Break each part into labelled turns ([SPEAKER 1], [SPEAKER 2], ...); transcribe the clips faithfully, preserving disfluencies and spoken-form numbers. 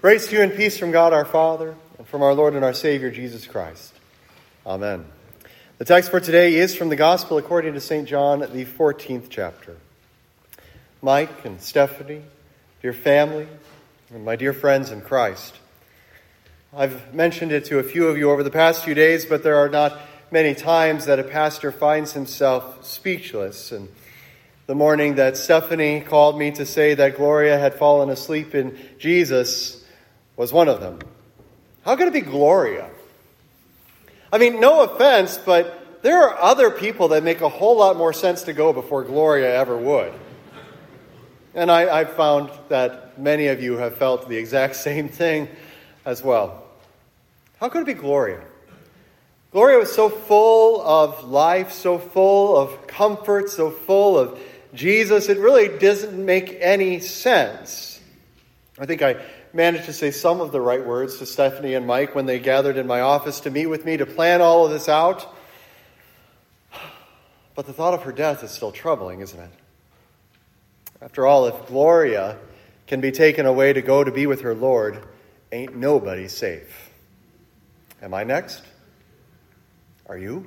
[SPEAKER 1] Grace to you and peace from God our Father and from our Lord and our Savior Jesus Christ. Amen. The text for today is from the Gospel according to Saint John, the fourteenth chapter. Mike and Stephanie, dear family, and my dear friends in Christ. I've mentioned it to a few of you over the past few days, but there are not many times that a pastor finds himself speechless. And the morning that Stephanie called me to say that Gloria had fallen asleep in Jesus was one of them. How could it be Gloria? I mean, no offense, but there are other people that make a whole lot more sense to go before Gloria ever would. And I, I've found that many of you have felt the exact same thing as well. How could it be Gloria? Gloria was so full of life, so full of comfort, so full of Jesus, it really doesn't make any sense. I think I managed to say some of the right words to Stephanie and Mike when they gathered in my office to meet with me to plan all of this out. But the thought of her death is still troubling, isn't it? After all, if Gloria can be taken away to go to be with her Lord, ain't nobody safe. Am I next? Are you?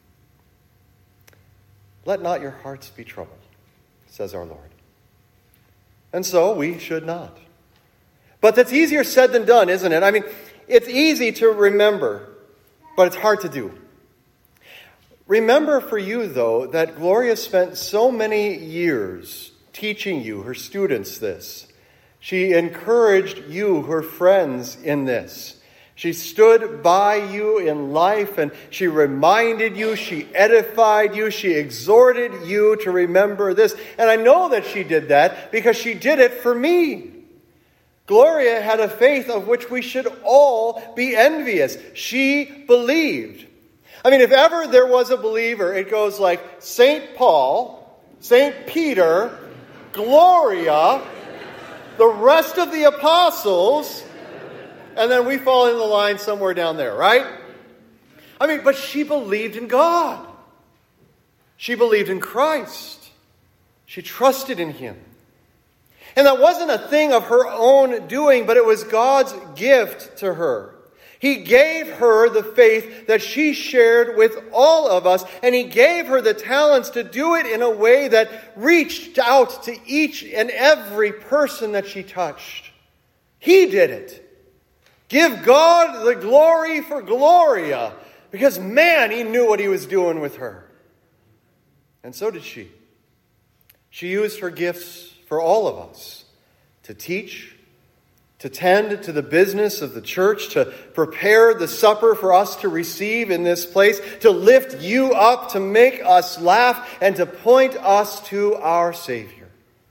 [SPEAKER 1] Let not your hearts be troubled, says our Lord. And so we should not. But that's easier said than done, isn't it? I mean, it's easy to remember, but it's hard to do. Remember for you, though, that Gloria spent so many years teaching you, her students, this. She encouraged you, her friends, in this. She stood by you in life, and she reminded you, she edified you, she exhorted you to remember this. And I know that she did that because she did it for me. Gloria had a faith of which we should all be envious. She believed. I mean, if ever there was a believer, it goes like Saint Paul, Saint Peter, Gloria, the rest of the apostles, and then we fall in the line somewhere down there, right? I mean, but she believed in God. She believed in Christ. She trusted in Him. And that wasn't a thing of her own doing, but it was God's gift to her. He gave her the faith that she shared with all of us, and He gave her the talents to do it in a way that reached out to each and every person that she touched. He did it. Give God the glory for Gloria, because man, He knew what He was doing with her. And so did she. She used her gifts for all of us to teach, to tend to the business of the church, to prepare the supper for us to receive in this place, to lift you up, to make us laugh, and to point us to our Savior.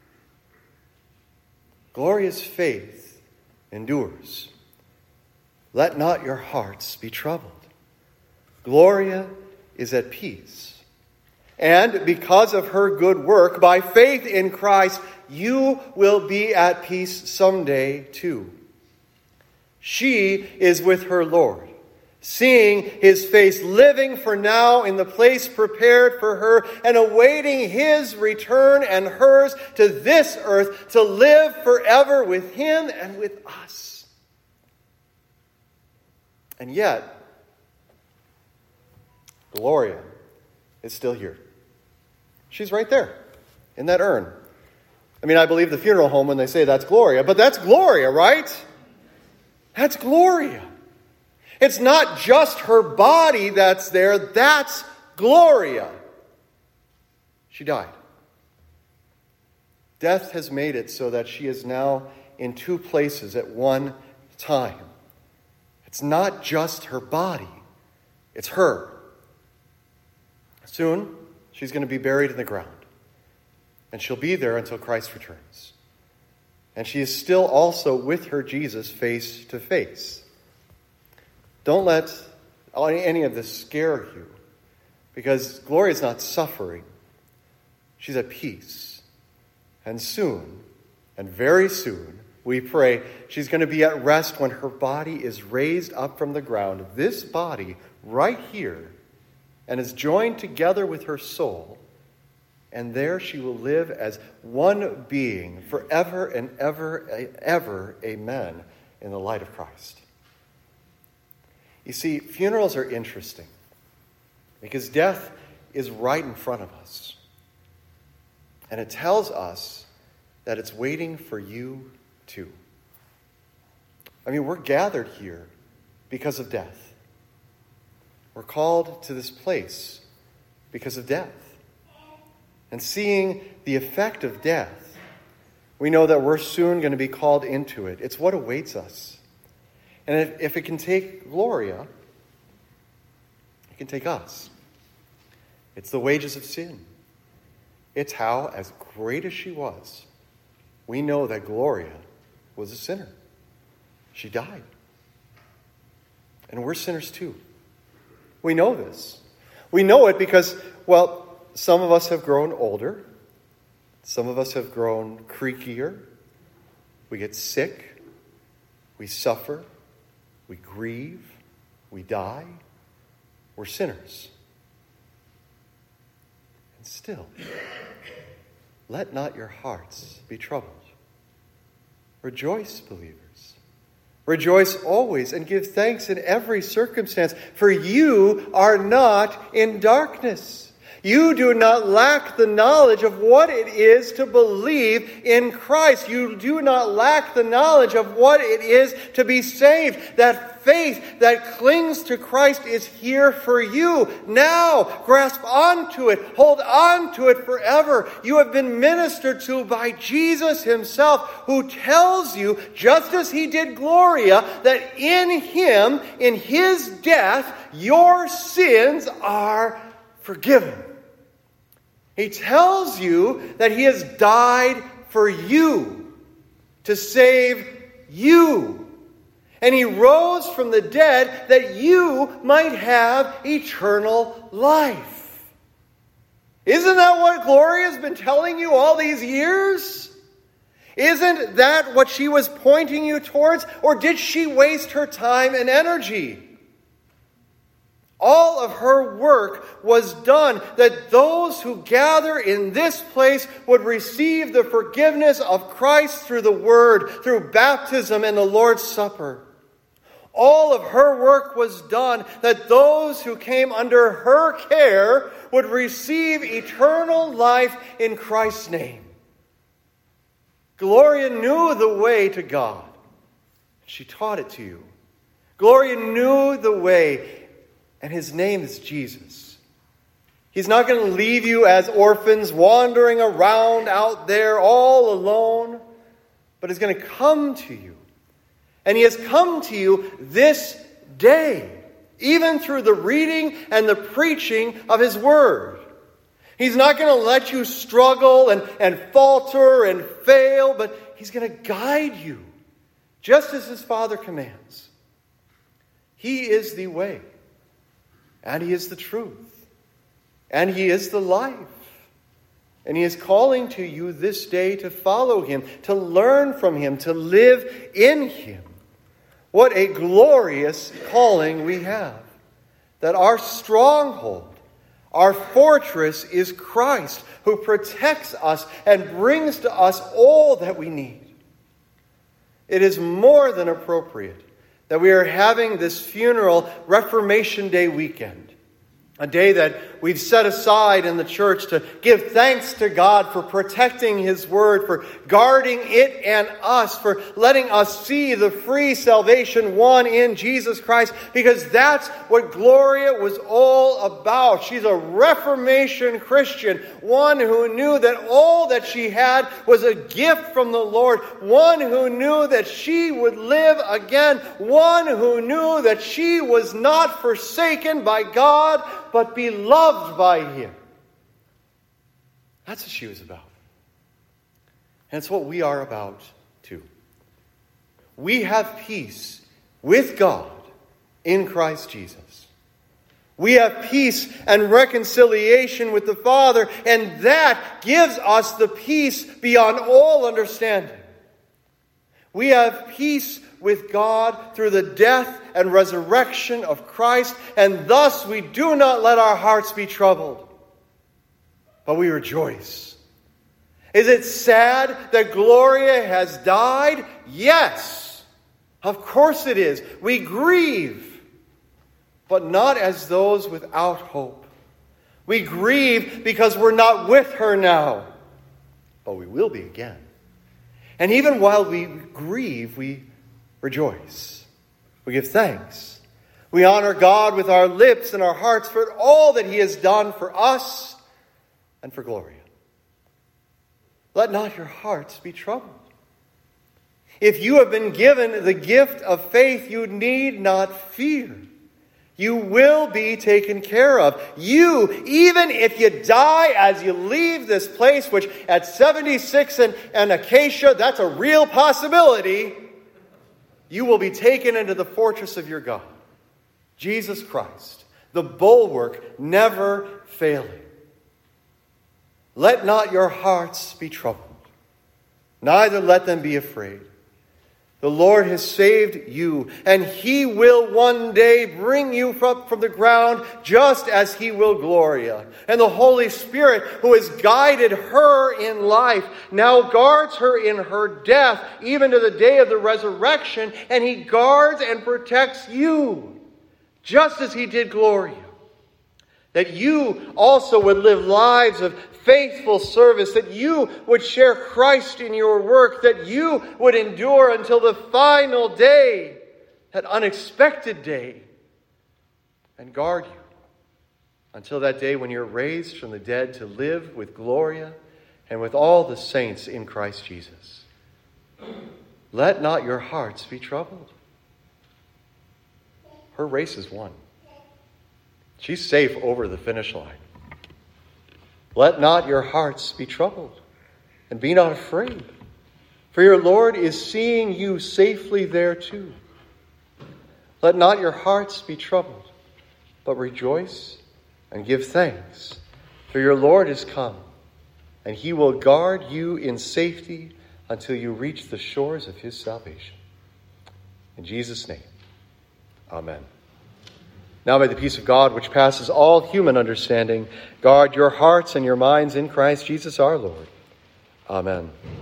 [SPEAKER 1] Gloria's faith endures. Let not your hearts be troubled. Gloria is at peace. And because of her good work, by faith in Christ, you will be at peace someday too. She is with her Lord, seeing His face, living for now in the place prepared for her, and awaiting His return and hers to this earth to live forever with Him and with us. And yet, Gloria is still here. She's right there in that urn. I mean, I believe the funeral home when they say that's Gloria, but that's Gloria, right? That's Gloria. It's not just her body that's there, that's Gloria. She died. Death has made it so that she is now in two places at one time. It's not just her body, it's her. Soon, she's going to be buried in the ground. And she'll be there until Christ returns. And she is still also with her Jesus face to face. Don't let any of this scare you. Because Gloria is not suffering. She's at peace. And soon, and very soon, we pray, she's going to be at rest when her body is raised up from the ground. This body right here, and is joined together with her soul. And there she will live as one being forever and ever, ever, amen, in the light of Christ. You see, funerals are interesting because death is right in front of us. And it tells us that it's waiting for you too. I mean, we're gathered here because of death. We're called to this place because of death. And seeing the effect of death, we know that we're soon going to be called into it. It's what awaits us. And if, if it can take Gloria, it can take us. It's the wages of sin. It's how, as great as she was, we know that Gloria was a sinner. She died. And we're sinners too. We know this. We know it because, well, some of us have grown older. Some of us have grown creakier. We get sick. We suffer. We grieve. We die. We're sinners. And still, let not your hearts be troubled. Rejoice, believers. Rejoice always and give thanks in every circumstance, for you are not in darkness. You do not lack the knowledge of what it is to believe in Christ. You do not lack the knowledge of what it is to be saved. That faith that clings to Christ is here for you now. Grasp onto it. Hold on to it forever. You have been ministered to by Jesus himself, who tells you, just as he did Gloria, that in him, in his death, your sins are forgiven. He tells you that he has died for you, to save you. And he rose from the dead that you might have eternal life. Isn't that what Gloria's been telling you all these years? Isn't that what she was pointing you towards? Or did she waste her time and energy? All of her work was done that those who gather in this place would receive the forgiveness of Christ through the Word, through baptism and the Lord's Supper. All of her work was done that those who came under her care would receive eternal life in Christ's name. Gloria knew the way to God. She taught it to you. Gloria knew the way. And his name is Jesus. He's not going to leave you as orphans wandering around out there all alone, but he's going to come to you. And he has come to you this day, even through the reading and the preaching of his word. He's not going to let you struggle and, and falter and fail, but he's going to guide you, just as his Father commands. He is the way. And he is the truth. And he is the life. And he is calling to you this day to follow him, to learn from him, to live in him. What a glorious calling we have. That our stronghold, our fortress is Christ, who protects us and brings to us all that we need. It is more than appropriate that we are having this funeral Reformation Day weekend. A day that we've set aside in the church to give thanks to God for protecting his word, for guarding it and us, for letting us see the free salvation won in Jesus Christ, because that's what Gloria was all about. She's a Reformation Christian, one who knew that all that she had was a gift from the Lord, one who knew that she would live again, one who knew that she was not forsaken by God, but beloved by him. That's what she was about. And it's what we are about too. We have peace with God in Christ Jesus. We have peace and reconciliation with the Father, and that gives us the peace beyond all understanding. We have peace with God through the death and resurrection of Christ, and thus we do not let our hearts be troubled, but we rejoice. Is it sad that Gloria has died? Yes. Of course it is. We grieve, but not as those without hope. We grieve because we're not with her now, but we will be again. And even while we grieve, we rejoice. We give thanks. We honor God with our lips and our hearts for all that he has done for us and for Gloria. Let not your hearts be troubled. If you have been given the gift of faith, you need not fear. You will be taken care of. You, even if you die as you leave this place, which at seventy-six and, and Acacia, that's a real possibility, you will be taken into the fortress of your God, Jesus Christ, the bulwark never failing. Let not your hearts be troubled, neither let them be afraid. The Lord has saved you, and he will one day bring you up from the ground, just as he will Gloria. And the Holy Spirit, who has guided her in life, now guards her in her death, even to the day of the resurrection, and he guards and protects you, just as he did Gloria. That you also would live lives of faithful service, that you would share Christ in your work, that you would endure until the final day, that unexpected day, and guard you until that day when you're raised from the dead to live with Gloria and with all the saints in Christ Jesus. Let not your hearts be troubled. Her race is won. She's safe over the finish line. Let not your hearts be troubled, and be not afraid, for your Lord is seeing you safely there too. Let not your hearts be troubled, but rejoice and give thanks, for your Lord is come, and he will guard you in safety until you reach the shores of his salvation. In Jesus' name, amen. Now may the peace of God, which passes all human understanding, guard your hearts and your minds in Christ Jesus our Lord. Amen.